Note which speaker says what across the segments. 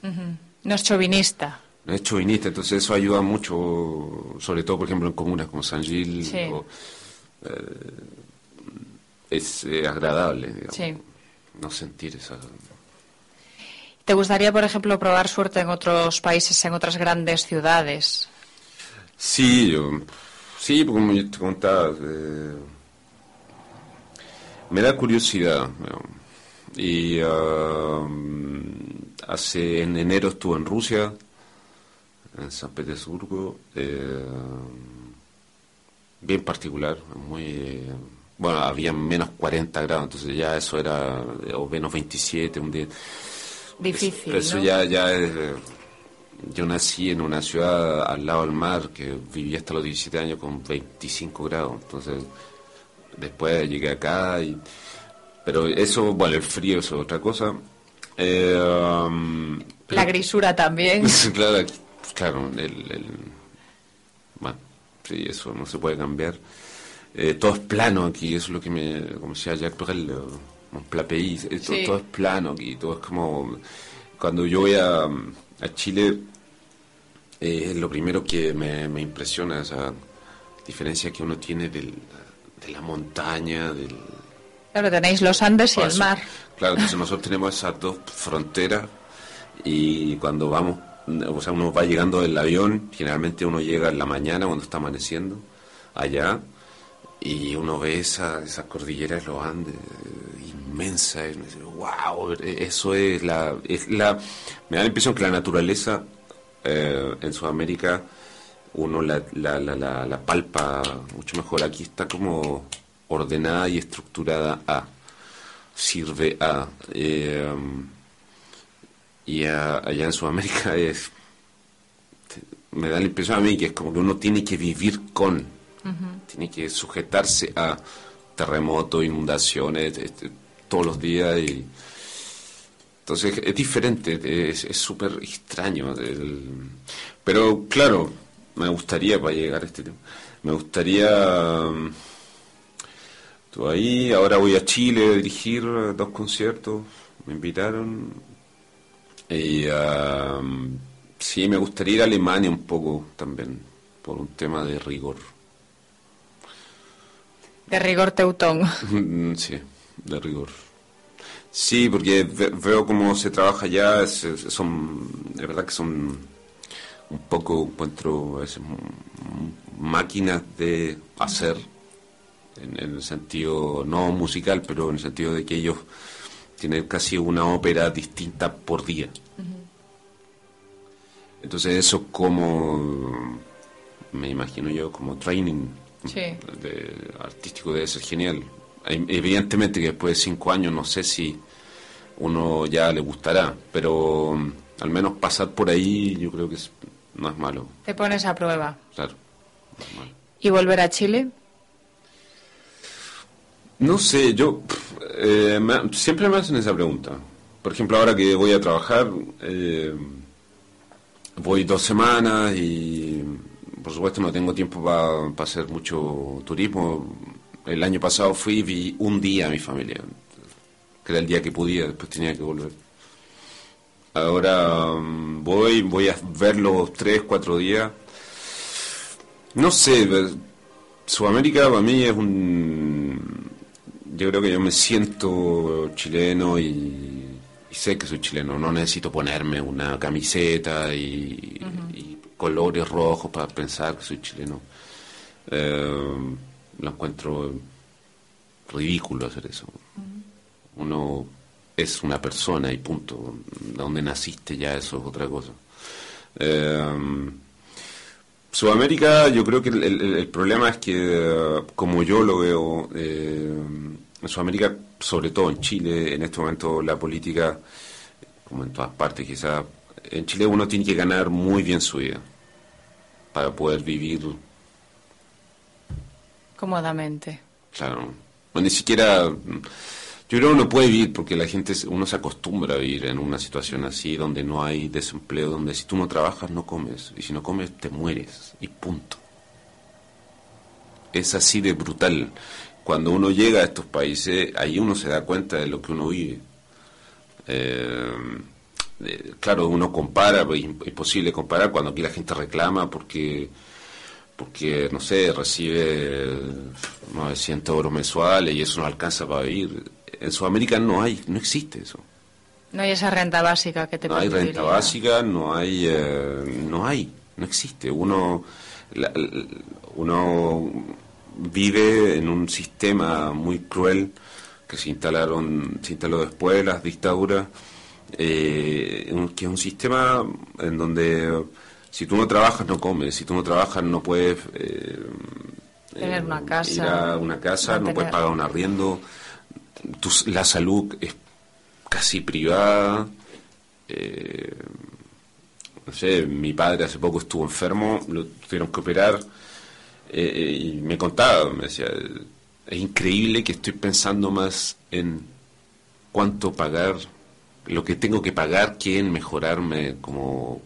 Speaker 1: No es chauvinista.
Speaker 2: No es chauvinista, entonces eso ayuda mucho, sobre todo, por ejemplo, en comunas como San Gil.
Speaker 1: Sí.
Speaker 2: Es agradable, digamos,
Speaker 1: Sí.
Speaker 2: no sentir esa...
Speaker 1: ¿Te gustaría, por ejemplo, probar suerte en otros países, en otras grandes ciudades?
Speaker 2: Sí, porque como yo te contaba, me da curiosidad, ¿no? Y en enero estuve en Rusia, en San Petersburgo, bien particular, muy... bueno, había menos 40 grados, entonces ya eso era, o menos 27, un día...
Speaker 1: Difícil,
Speaker 2: eso
Speaker 1: ¿no?
Speaker 2: ya es... yo nací en una ciudad al lado del mar que vivía hasta los 17 años con 25 grados, entonces después llegué acá pero eso, bueno, el frío es otra cosa.
Speaker 1: La grisura también.
Speaker 2: Claro, bueno, sí, eso no se puede cambiar. Todo es plano aquí, eso es lo que como decía Jacques Brel, un plat pays,
Speaker 1: Sí.
Speaker 2: todo es plano aquí, todo es como... Cuando yo voy a Chile, lo primero que me impresiona esa diferencia que uno tiene de la montaña,
Speaker 1: Claro, tenéis los Andes y el
Speaker 2: paso.
Speaker 1: mar.
Speaker 2: Claro, entonces nosotros tenemos esas dos fronteras y cuando vamos, o sea, uno va llegando del avión, generalmente uno llega en la mañana cuando está amaneciendo allá y uno ve esa cordillera de los Andes inmensa, y uno dice, wow, eso me da la impresión que la naturaleza en Sudamérica uno la palpa mucho mejor. Aquí está como ordenada y estructurada sirve allá en Sudamérica me da la impresión a mí que es como que uno tiene que vivir tiene que sujetarse a terremotos, inundaciones todos los días y entonces es diferente, es súper extraño pero claro, me gustaría para llegar a este tema, me gustaría ahí, ahora voy a Chile a dirigir 2 conciertos, me invitaron y sí, me gustaría ir a Alemania un poco también, por un tema de rigor.
Speaker 1: De rigor teutón.
Speaker 2: Sí, de rigor. Sí, porque veo cómo se trabaja allá, es verdad que son un poco, encuentro, máquinas de hacer, en el sentido no musical, pero en el sentido de que ellos tienen casi una ópera distinta por día. Entonces eso como, me imagino yo, como training artístico debe ser genial. Evidentemente que después de 5 años no sé si uno ya le gustará, pero al menos pasar por ahí yo creo que no es malo.
Speaker 1: Te pones a prueba.
Speaker 2: Claro, no es malo.
Speaker 1: ¿Y volver a Chile?
Speaker 2: No sé, yo siempre me hacen esa pregunta. Por ejemplo, ahora que voy a trabajar, voy 2 semanas y por supuesto no tengo tiempo para hacer mucho turismo. El año pasado fui y vi un día a mi familia, que era el día que podía, después tenía que volver. Ahora voy a verlos 3, 4 días. No sé, Sudamérica para mí es yo creo que yo me siento chileno y sé que soy chileno, no necesito ponerme una camiseta y colores rojos para pensar que soy chileno. Lo encuentro ridículo hacer eso. Uno es una persona y punto. Donde naciste ya eso es otra cosa. Sudamérica, yo creo que el problema es que, como yo lo veo, en Sudamérica, sobre todo en Chile, en este momento la política, como en todas partes quizás, en Chile uno tiene que ganar muy bien su vida para poder vivir
Speaker 1: cómodamente.
Speaker 2: Claro, no, ni siquiera, yo creo que uno puede vivir porque uno se acostumbra a vivir en una situación así donde no hay desempleo, donde si tú no trabajas no comes y si no comes te mueres y punto. Es así de brutal. Cuando uno llega a estos países, ahí uno se da cuenta de lo que uno vive. claro, uno compara, pues, imposible comparar cuando aquí la gente reclama porque no sé, recibe 900 euros mensuales y eso no alcanza para vivir. En Sudamérica no existe eso.
Speaker 1: No hay esa renta básica que te
Speaker 2: No hay renta básica, no existe. Uno vive en un sistema muy cruel que se instaló después de las dictaduras, que es un sistema en donde si tú no trabajas no comes, si tú no trabajas no puedes
Speaker 1: tener una casa,
Speaker 2: ir a una casa, no puedes pagar un arriendo, la salud es casi privada. No sé, mi padre hace poco estuvo enfermo, lo tuvieron que operar, y me contaba, me decía, es increíble que estoy pensando más en cuánto pagar, lo que tengo que pagar, que en mejorarme como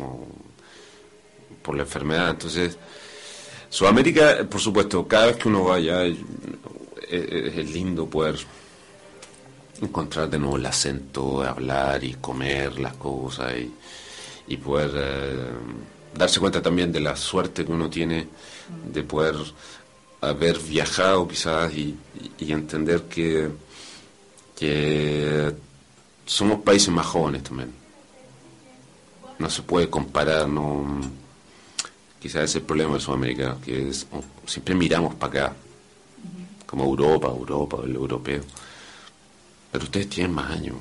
Speaker 2: por la enfermedad. Entonces, Sudamérica, por supuesto, cada vez que uno vaya, es lindo poder encontrar de nuevo el acento, hablar y comer las cosas y poder darse cuenta también de la suerte que uno tiene de poder haber viajado quizás y entender que somos países más jóvenes también. No se puede comparar, no. Quizás es el problema de Sudamérica, que siempre miramos para acá, como Europa, el europeo. Pero ustedes tienen más años.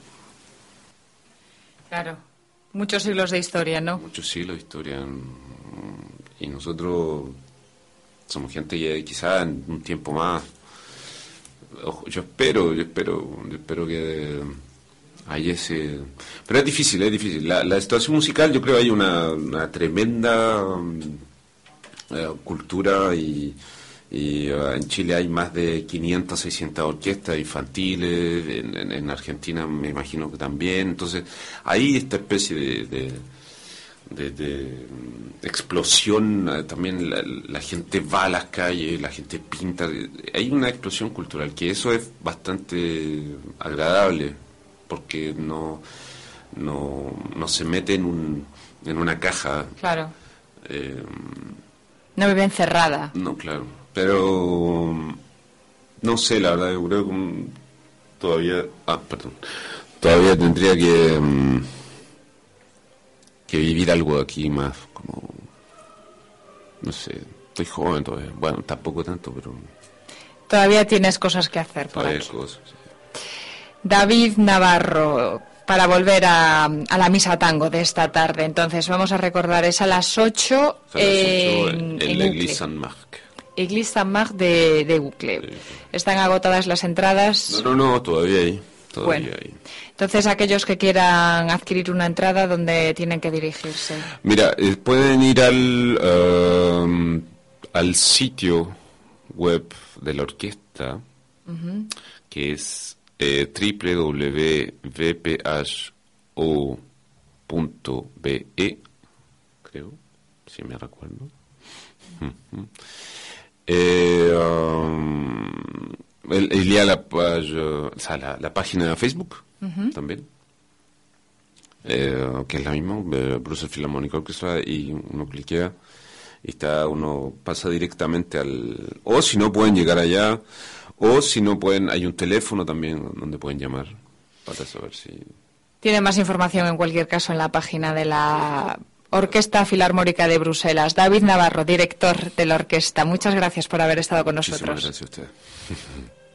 Speaker 1: Claro, muchos siglos de historia, ¿no?
Speaker 2: Muchos siglos de historia. Y nosotros somos gente que quizás en un tiempo más. Yo espero que hay ese. Pero es difícil. La situación musical, yo creo que hay una tremenda cultura y en Chile hay más de 500, 600 orquestas infantiles, en Argentina me imagino que también. Entonces hay esta especie de explosión, también la gente va a las calles, la gente pinta, hay una explosión cultural, que eso es bastante agradable, porque no se mete en una caja.
Speaker 1: Claro. No vive encerrada.
Speaker 2: No, claro. Pero no sé, la verdad, yo creo que todavía tendría que vivir algo aquí más, como, no sé, estoy joven todavía, bueno, tampoco tanto, pero
Speaker 1: todavía tienes cosas que hacer por aquí.
Speaker 2: Cosas, sí.
Speaker 1: David Navarro, para volver a la misa tango de esta tarde, entonces vamos a recordar, es a las 8
Speaker 2: en la Église Saint-Marc.
Speaker 1: Église Saint-Marc de Uccle. Sí. ¿Están agotadas las entradas?
Speaker 2: No, todavía hay.
Speaker 1: Bueno, entonces aquellos que quieran adquirir una entrada, ¿dónde tienen que dirigirse?
Speaker 2: Mira, pueden ir al sitio web de la orquesta, que es www.vpho.be, creo, si me recuerdo. Il y a la página de Facebook también, que es la misma, Brussels Philharmonic Orchestra, y uno cliquea y uno pasa directamente o si no pueden llegar allá, o si no pueden, hay un teléfono también donde pueden llamar para saber si.
Speaker 1: Tiene más información en cualquier caso en la página de la Orquesta Filarmónica de Bruselas. David Navarro, director de la orquesta, muchas gracias por haber estado con nosotros.
Speaker 2: Muchísimas gracias a usted.